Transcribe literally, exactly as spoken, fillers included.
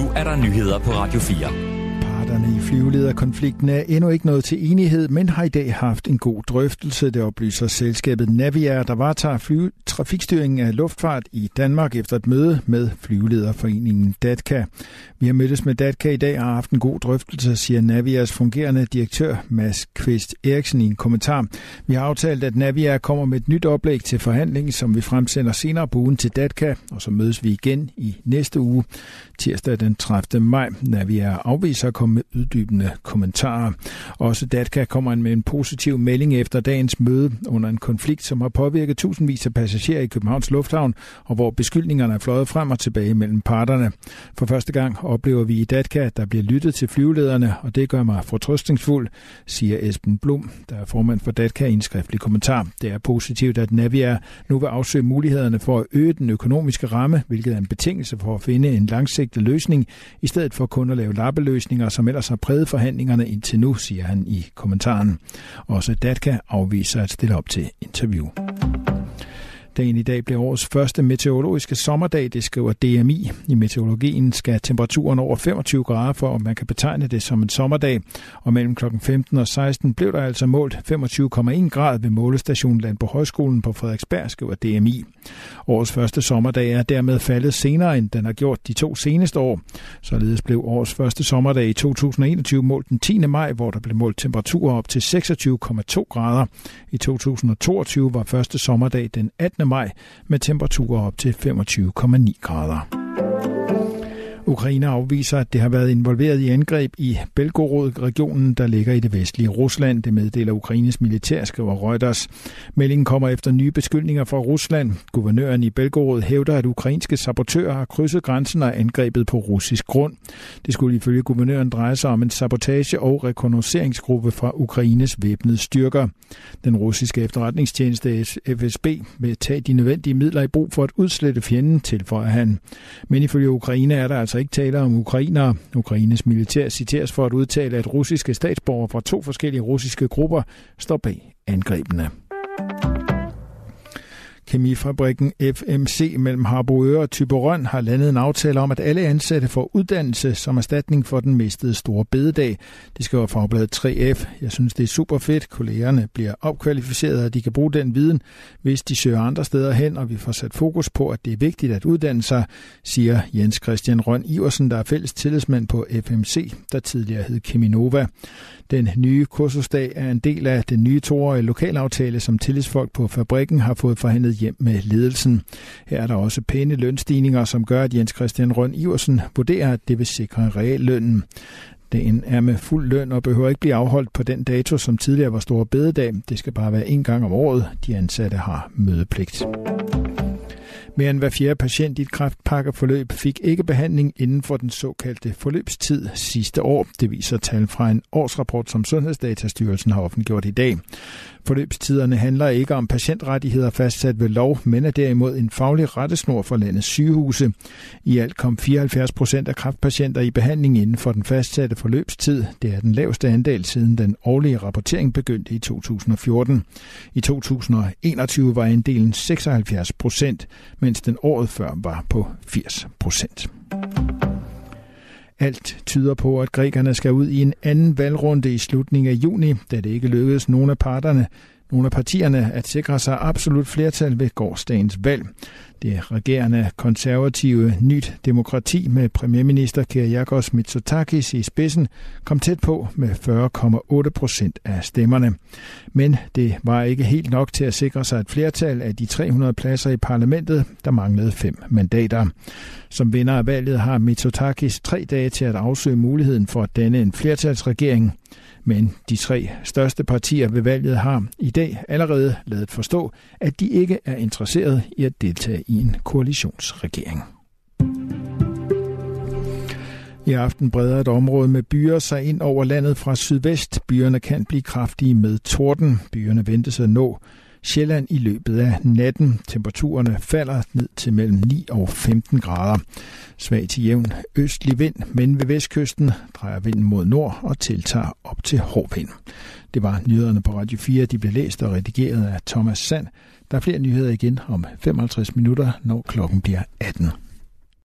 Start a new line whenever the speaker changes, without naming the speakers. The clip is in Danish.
er der nyheder på Radio fire.
Parterne i flyvelederkonflikten er endnu ikke nået til enighed, men har i dag haft en god drøftelse. Det oplyser selskabet Naviair, der varetager fly- trafikstyringen af luftfart i Danmark efter et møde med flyvelederforeningen DATCA. Vi har mødtes med DATCA i dag og har haft en god drøftelse, siger Naviairs fungerende direktør Mads Kvist Eriksen i en kommentar. Vi har aftalt, at Naviair kommer med et nyt oplæg til forhandling, som vi fremsender senere på ugen til DATCA, og så mødes vi igen i næste uge, tirsdag den tredivte maj. Naviair afviser at komme med uddybende kommentarer. Også DATCA kommer med en positiv melding efter dagens møde under en konflikt, som har påvirket tusindvis af passagerer i Københavns Lufthavn, og hvor beskyldningerne er fløjet frem og tilbage mellem parterne. For første gang oplever vi i DATCA, at der bliver lyttet til flyvelederne, og det gør mig fortrøstningsfuld, siger Esben Blum, der er formand for DATCA i en skriftlig kommentar. Det er positivt, at Naviair nu vil afsøge mulighederne for at øge den økonomiske ramme, hvilket er en betingelse for at finde en langsigtet løsning, i stedet for kun at lave lappeløsninger, som ellers har præget forhandlingerne indtil nu, siger han i kommentaren. Også DATCA afviser at stille op til interview. Dagen i dag bliver årets første meteorologiske sommerdag, det skriver D M I. I meteorologien skal temperaturen over femogtyve grader for, at man kan betegne det som en sommerdag. Og mellem klokken femten og seksten blev der altså målt femogtyve komma en grad ved målestationen Landbohøjskolen på Frederiksberg, skriver D M I. Årets første sommerdag er dermed faldet senere, end den har gjort de to seneste år. Således blev årets første sommerdag i to tusind og enogtyve målt den tiende maj, hvor der blev målt temperaturer op til seksogtyve komma to grader. I to tusind og toogtyve var første sommerdag den attende maj med temperaturer op til femogtyve komma ni grader. Ukraine afviser, at det har været involveret i angreb i Belgorod-regionen, der ligger i det vestlige Rusland. Det meddeler Ukraines militær, skriver Reuters. Meldingen kommer efter nye beskyldninger fra Rusland. Guvernøren i Belgorod hævder, at ukrainske sabotører har krydset grænsen og angrebet på russisk grund. Det skulle ifølge guvernøren dreje sig om en sabotage- og rekognosceringsgruppe fra Ukraines væbnede styrker. Den russiske efterretningstjeneste F S B vil tage de nødvendige midler i brug for at udslette fjenden, tilføjer han. Men ifølge Ukraine er der altså ikke taler om ukrainere. Ukraines militær citeres for at udtale, at russiske statsborgere fra to forskellige russiske grupper står bag angrebene. Kemifabrikken F M C mellem Harboøre og Thyborøn har landet en aftale om, at alle ansatte får uddannelse som erstatning for den mistede store bededag. Det skriver fagbladet tre F. Jeg synes, det er super fedt. Kollegerne bliver opkvalificeret, og de kan bruge den viden, hvis de søger andre steder hen, og vi får sat fokus på, at det er vigtigt at uddanne sig, siger Jens Christian Røn Iversen, der er fælles tillidsmand på F M C, der tidligere hed Cheminova. Den nye kursusdag er en del af den nye toårige lokalaftale, som tillidsfolk på fabrikken har fået forhandlet hjem med ledelsen. Her er der også pæne lønstigninger, som gør, at Jens Christian Røn Iversen vurderer, at det vil sikre reallønnen. Dagen er med fuld løn og behøver ikke blive afholdt på den dato, som tidligere var store bededag. Det skal bare være en gang om året. De ansatte har mødepligt. Mere end hver fjerde patient i et kræftpakkeforløb fik ikke behandling inden for den såkaldte forløbstid sidste år. Det viser tal fra en årsrapport, som Sundhedsdatastyrelsen har offentliggjort i dag. Forløbstiderne handler ikke om patientrettigheder fastsat ved lov, men er derimod en faglig rettesnor for landets sygehuse. I alt kom fireoghalvfjerds procent af kræftpatienter i behandling inden for den fastsatte forløbstid. Det er den laveste andel siden den årlige rapportering begyndte i to tusind og fjorten. I to tusind og enogtyve var andelen seksoghalvfjerds procent, mens den året før var på firs procent. Alt tyder på, at grækerne skal ud i en anden valgrunde i slutningen af juni, da det ikke lykkedes nogen af parterne, nogle af partierne at sikre sig absolut flertal ved gårsdagens valg. Det regerende konservative Nyt Demokrati med premierminister Kyriakos Mitsotakis i spidsen kom tæt på med fyrre komma otte procent af stemmerne. Men det var ikke helt nok til at sikre sig et flertal af de tre hundrede pladser i parlamentet, der manglede fem mandater. Som vinder af valget har Mitsotakis tre dage til at afsøge muligheden for at danne en flertalsregering. Men de tre største partier ved valget har i dag allerede ladet forstå, at de ikke er interesseret i at deltage i en koalitionsregering. I aften breder et område med byer sig ind over landet fra sydvest. Byerne kan blive kraftige med torden. Byerne ventes at nå Sjælland i løbet af natten. Temperaturerne falder ned til mellem ni og femten grader. Svag til jævn østlig vind, men ved vestkysten drejer vinden mod nord og tiltager op til hård vind. Det var nyhederne på Radio fire. De blev læst og redigeret af Thomas Sand. Der er flere nyheder igen om femoghalvtreds minutter, når klokken bliver atten.